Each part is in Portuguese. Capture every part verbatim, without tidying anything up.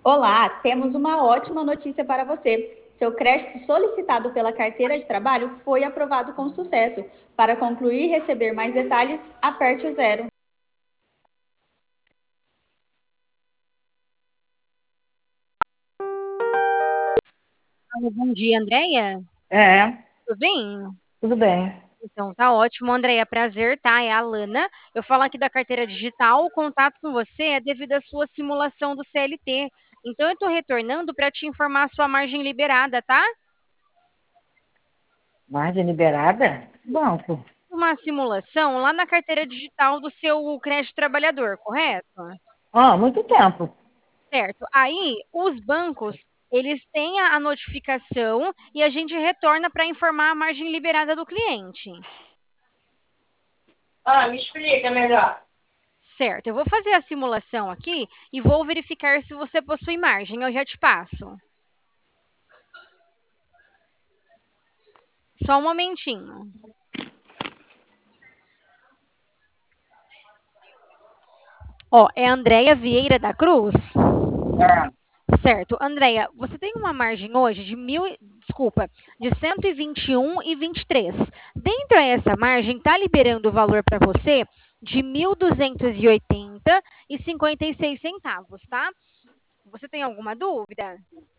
Olá, temos uma ótima notícia para você. Seu crédito solicitado pela carteira de trabalho foi aprovado com sucesso. Para concluir e receber mais detalhes, aperte o zero. Alô, bom dia, Andréia. É, Tudo bem? tudo bem. Então, tá ótimo, Andréia. Prazer, tá? É a Alana. Eu falo aqui da carteira digital. O contato com você é devido à sua simulação do C L T. Então, eu estou retornando para te informar a sua margem liberada, tá? Margem liberada? Banco. Uma simulação lá na carteira digital do seu crédito trabalhador, correto? Ah, muito tempo. Certo. Aí, os bancos, eles têm a a notificação e a gente retorna para informar a margem liberada do cliente. Ah, me explica melhor. Certo, eu vou fazer a simulação aqui e vou verificar se você possui margem. Eu já te passo. Só um momentinho. Ó, é a Andréia Vieira da Cruz? É. Certo. Andréia, você tem uma margem hoje de mil, e- desculpa, de cento e vinte e um e vinte e três. Dentro dessa margem, está liberando o valor para você de mil duzentos e oitenta e cinquenta e seis centavos, tá? Você tem alguma dúvida?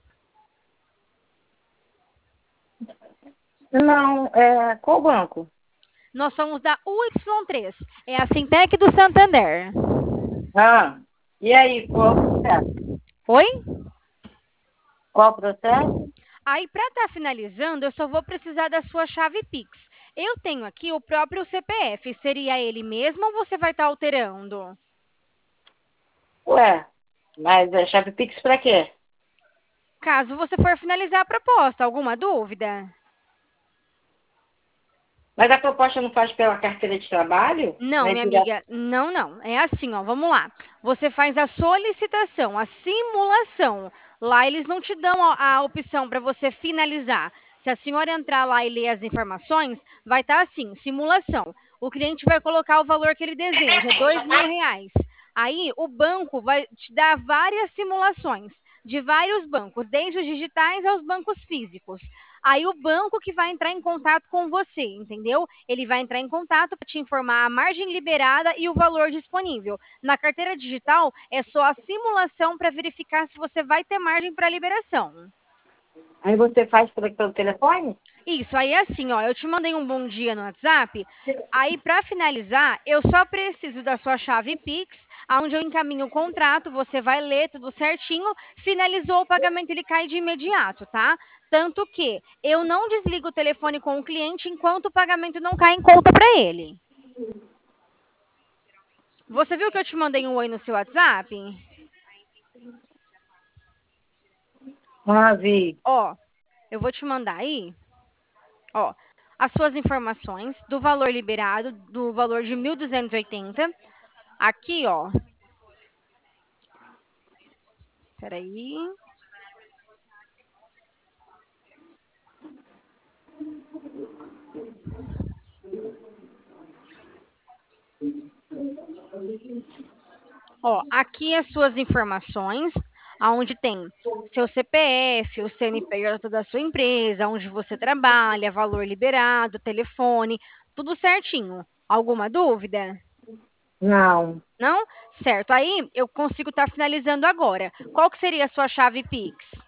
Não, é, qual banco? Nós somos da U Y três, é a Fintech do Santander. Ah, e aí, qual o processo? Oi? Qual o processo? Aí, para estar finalizando, eu só vou precisar da sua chave Pix. Eu tenho aqui o próprio C P F. Seria ele mesmo ou você vai estar alterando? Ué, mas é chave Pix pra quê? Caso você for finalizar a proposta, alguma dúvida? Mas a proposta não faz pela carteira de trabalho? Não, Né, minha direto? amiga, não, não. É assim, ó, vamos lá. Você faz a solicitação, a simulação. Lá eles não te dão a, a opção para você finalizar. Se a senhora entrar lá e ler as informações, vai estar assim, simulação. O cliente vai colocar o valor que ele deseja, dois mil reais. Aí o banco vai te dar várias simulações de vários bancos, desde os digitais aos bancos físicos. Aí o banco que vai entrar em contato com você, entendeu? Ele vai entrar em contato para te informar a margem liberada e o valor disponível. Na carteira digital, é só a simulação para verificar se você vai ter margem para liberação. Aí você faz pelo, pelo telefone? Isso, aí é assim, ó, eu te mandei um bom dia no WhatsApp. Aí, para finalizar, eu só preciso da sua chave Pix, aonde eu encaminho o contrato, você vai ler tudo certinho, finalizou o pagamento, ele cai de imediato, tá? Tanto que eu não desligo o telefone com o cliente enquanto o pagamento não cai em conta para ele. Você viu que eu te mandei um oi no seu WhatsApp? Ah, vi. Ó, eu vou te mandar aí, ó, as suas informações do valor liberado, do valor de mil duzentos e oitenta. Aqui, ó, peraí. Ó, aqui as suas informações, aonde tem seu C P F, o C N P J da sua empresa, onde você trabalha, valor liberado, telefone, tudo certinho. Alguma dúvida? Não, Não? Certo. Aí eu consigo estar finalizando agora. Qual que seria a sua chave Pix?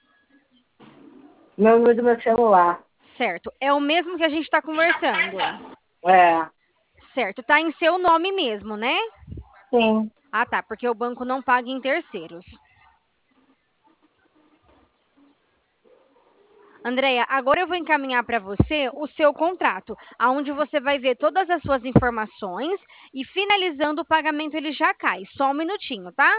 meu número do meu celular. Certo. É o mesmo que a gente está conversando. É, Certo. Tá em seu nome mesmo, né? sim. Ah, tá. Porque o banco não paga em terceiros. Andréia, agora eu vou encaminhar para você o seu contrato, aonde você vai ver todas as suas informações e finalizando o pagamento ele já cai. Só um minutinho, tá?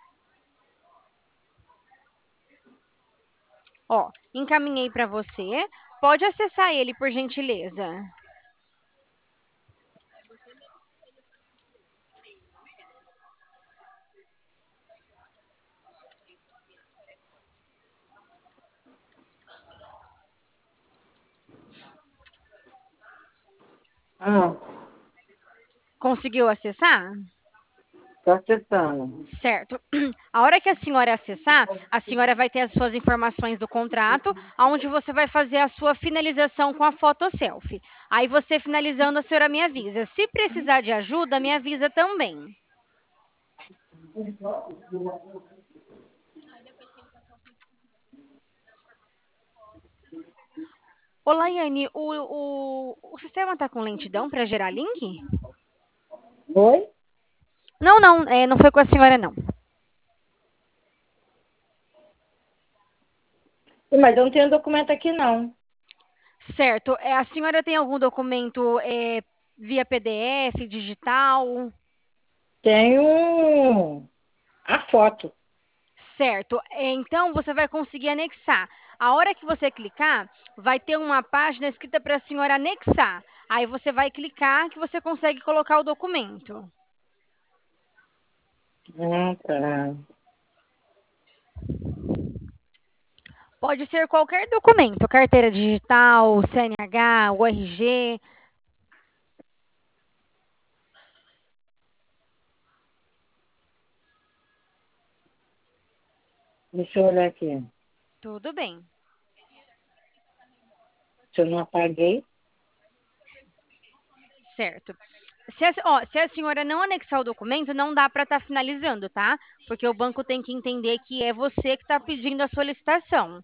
Ó, encaminhei para você. Pode acessar ele por gentileza. Hum. Conseguiu acessar? Tô acessando. Certo. A hora que a senhora acessar, a senhora vai ter as suas informações do contrato, onde você vai fazer a sua finalização com a foto selfie. Aí você finalizando, a senhora me avisa. Se precisar de ajuda, me avisa também. Ô, Laiane, o, o, o sistema está com lentidão para gerar link? Oi? Não, não, é, não foi com a senhora, não. Mas eu não tenho documento aqui, não. Certo. É, a senhora tem algum documento é, via P D F, digital? Tenho a foto. Certo. É, então você vai conseguir anexar. A hora que você clicar, vai ter uma página escrita para a senhora anexar. Aí você vai clicar que você consegue colocar o documento. Ah, tá. Pode ser qualquer documento, carteira digital, C N H, o R G. Deixa eu olhar aqui. Tudo bem. Se eu não apaguei. Certo. Se a, ó, se a senhora não anexar o documento, não dá para estar finalizando, tá? Porque o banco tem que entender que é você que está pedindo a solicitação.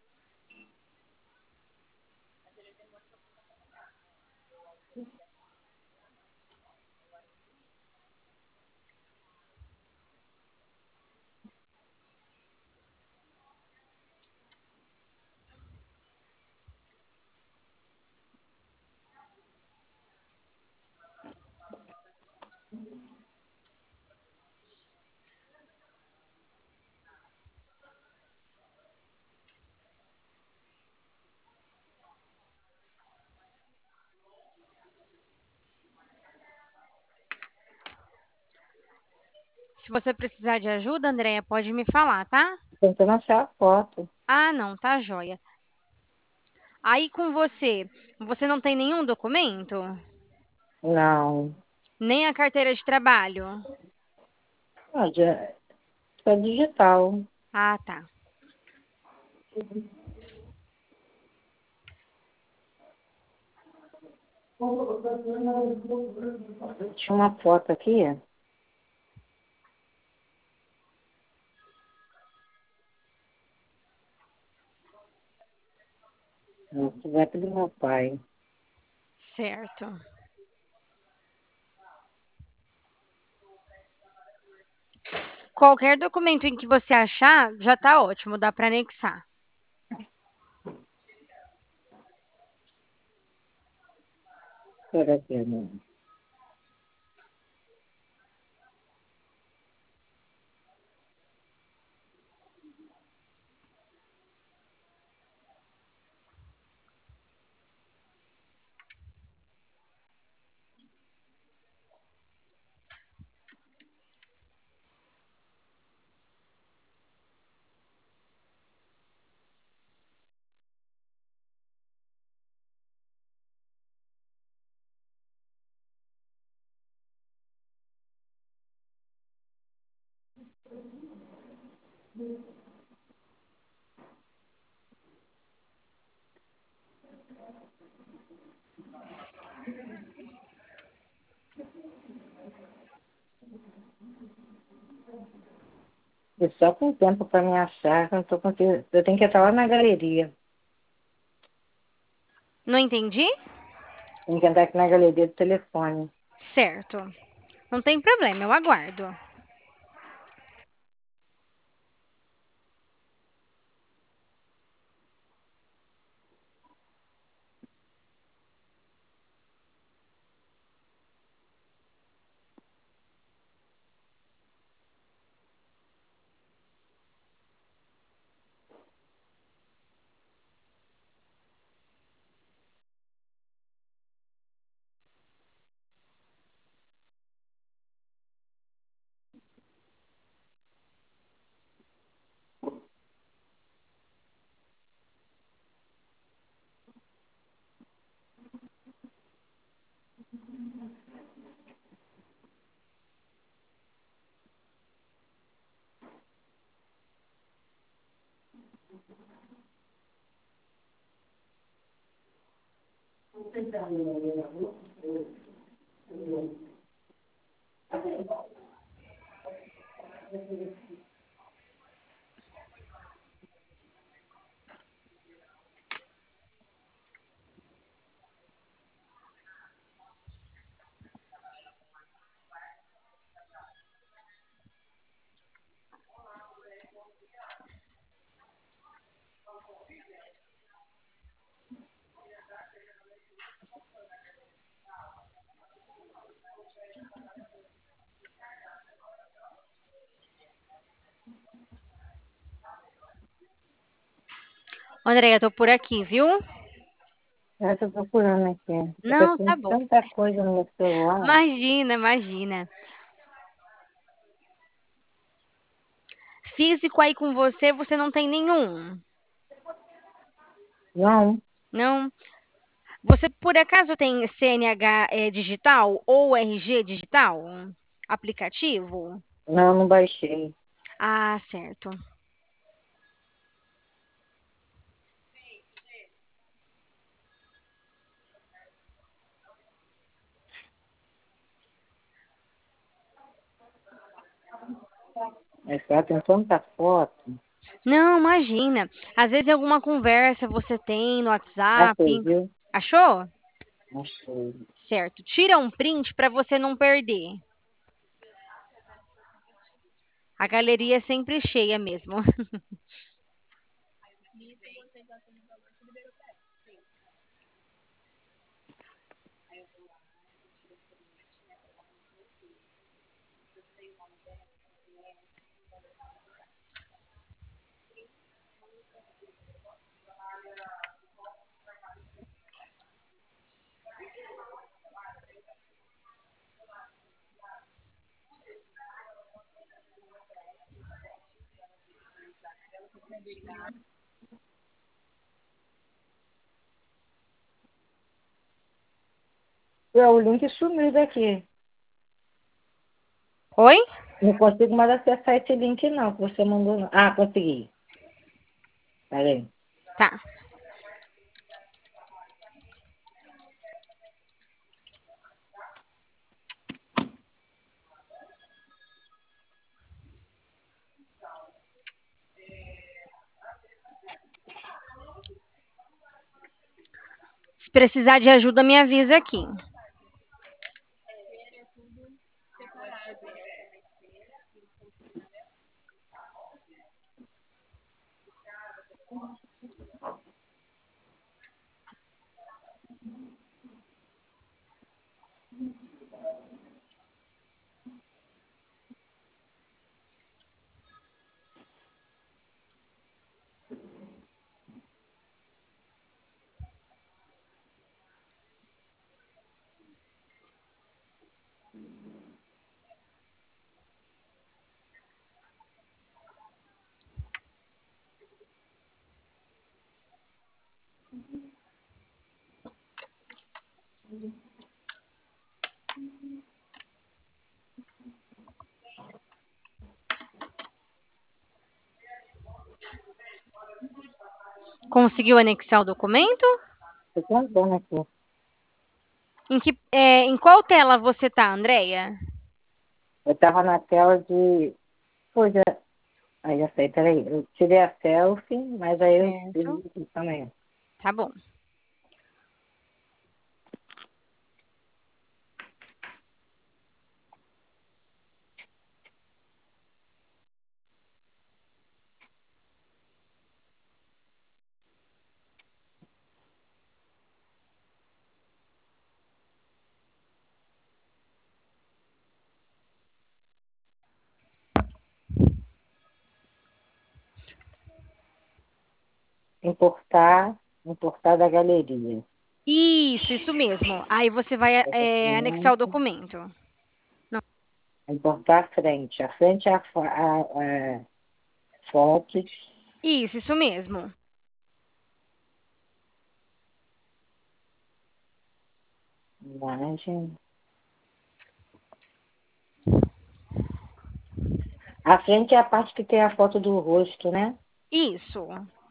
Se você precisar de ajuda, Andréia, pode me falar, tá? Tentando achar a foto. Ah, não, tá joia. Aí com você, você não tem nenhum documento? Não. Nem a carteira de trabalho? Ah, já, só digital. Ah, tá. Tinha uma foto aqui. No WhatsApp do meu pai. Certo. Qualquer documento em que você achar, já tá ótimo, dá para anexar. Espera aqui, né? Eu só com tempo para me achar, que eu, não tô conseguindo. Eu tenho que entrar lá na galeria. Não entendi? Tenho que entrar aqui na galeria do telefone. Certo. Não tem problema, eu aguardo. Andréia, tô por aqui, viu? Eu estou procurando aqui. Porque Não, tem tá bom. tanta coisa no meu celular. Imagina, imagina. Físico aí com você, você não tem nenhum? Não, Não? Você por acaso tem C N H eh, digital ou R G digital? Aplicativo? não, não baixei. Ah, certo. Mas lá tem tanta foto. Não, imagina. Às vezes alguma conversa você tem no Achei, WhatsApp. viu? Achou? Achei. Certo. Tira um print para você não perder. A galeria é sempre cheia mesmo. Ué, o link sumiu daqui. Oi? Não consigo mais acessar esse link não, que você mandou. Não. Ah, consegui. Peraí. Tá. Se precisar de ajuda, me avisa aqui. Conseguiu anexar o documento? Tô tentando aqui. Em, que, é, em qual tela você tá, Andréia? Eu tava na tela de. Pois é. Aí já sei, peraí. Eu tirei a selfie, mas aí eu fiz Certo. isso também. Tá bom. Importar, importar da galeria. Isso, isso mesmo. Aí você vai é, anexar o Documento. documento. Não. Importar a frente. A frente é a, fo- a, a foto, Isso, isso mesmo. imagem. A frente é a parte que tem a foto do rosto, né? Isso.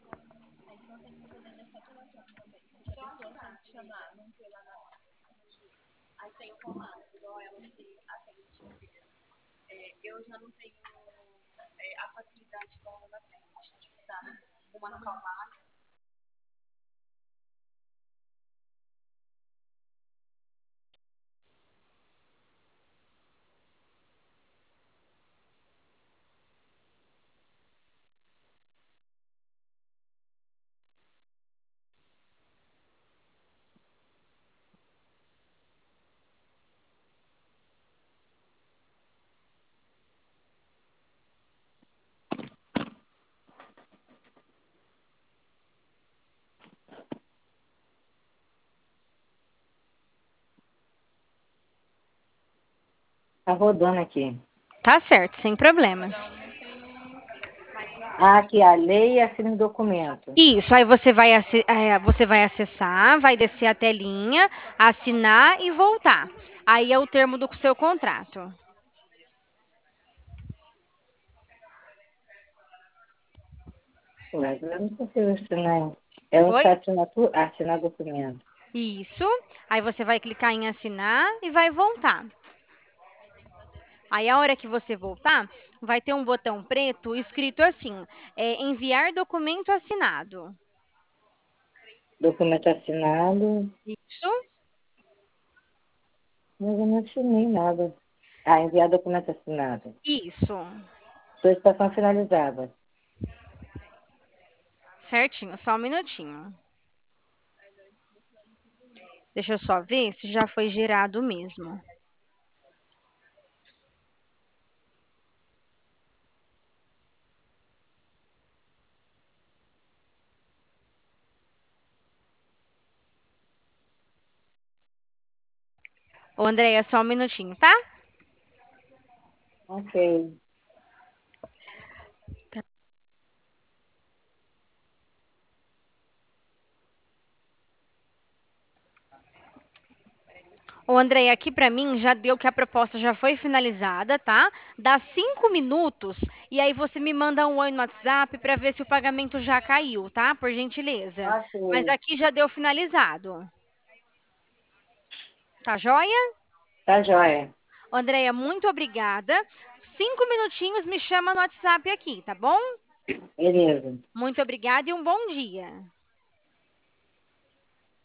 Tá rodando aqui. Tá certo, sem problemas. Ah, aqui, a lei e assina o documento. Isso, aí você vai, ace- é, você vai acessar, vai descer a telinha, assinar e voltar. Aí é o termo do seu contrato. Mas eu não consigo assinar. É um Oi? assinatura, assinar documento. Isso. Aí você vai clicar em assinar e vai voltar. Aí a hora que você voltar, vai ter um botão preto escrito assim: é, enviar documento assinado. Documento assinado, Isso. mas eu não assinei nada. Ah, enviar documento assinado. Isso. Solicitação finalizada. Certinho, só um minutinho. Deixa eu só ver se já foi gerado mesmo. Ô, Andréia, só um minutinho, tá? Ok. Ô, André, aqui para mim já deu que a proposta já foi finalizada, tá? Dá cinco minutos e aí você me manda um oi no WhatsApp para ver se o pagamento já caiu, tá? Por gentileza. Mas Ok. aqui já deu finalizado. Tá joia? Tá joia. Andréia, muito obrigada. Cinco minutinhos me chama no WhatsApp aqui, tá bom? Beleza. Muito obrigada e um bom dia.